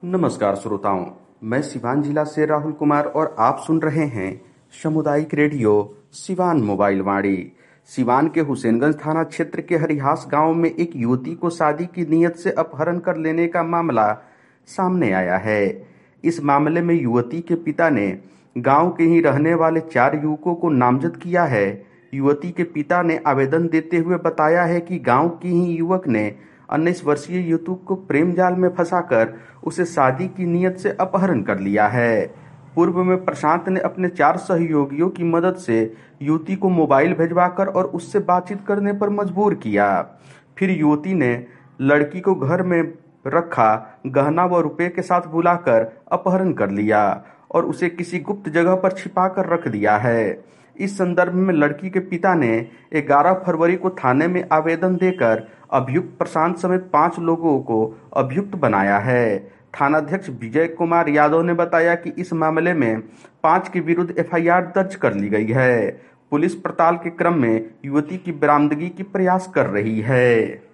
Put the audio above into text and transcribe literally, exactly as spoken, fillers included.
नमस्कार श्रोताओं, मैं सिवान जिला से राहुल कुमार और आप सुन रहे हैं सामुदायिक रेडियो सिवान मोबाइल वाणी। सिवान के हुसैनगंज थाना क्षेत्र के हरिहास गांव में एक युवती को शादी की नीयत से अपहरण कर लेने का मामला सामने आया है। इस मामले में युवती के पिता ने गांव के ही रहने वाले चार युवकों को नामजद किया है। युवती के पिता ने आवेदन देते हुए बताया है कि गांव की ही युवक ने उन्नीस वर्षीय युवती को प्रेम जाल में फंसाकर उसे शादी की नीयत से अपहरण कर लिया है। पूर्व में प्रशांत ने अपने चार सहयोगियों की मदद से युवती को मोबाइल भिजवाकर और उससे बातचीत करने पर मजबूर किया। फिर युवती ने लड़की को घर में रखा गहना व रुपए के साथ बुलाकर अपहरण कर लिया और उसे किसी गुप्त जगह पर छिपाकर रख दिया है। इस संदर्भ में लड़की के पिता ने ग्यारह फरवरी को थाने में आवेदन देकर अभियुक्त प्रशांत समेत पांच लोगों को अभियुक्त बनाया है। थानाध्यक्ष विजय कुमार यादव ने बताया कि इस मामले में पांच के विरुद्ध एफ आई आर दर्ज कर ली गई है। पुलिस पड़ताल के क्रम में युवती की बरामदगी की प्रयास कर रही है।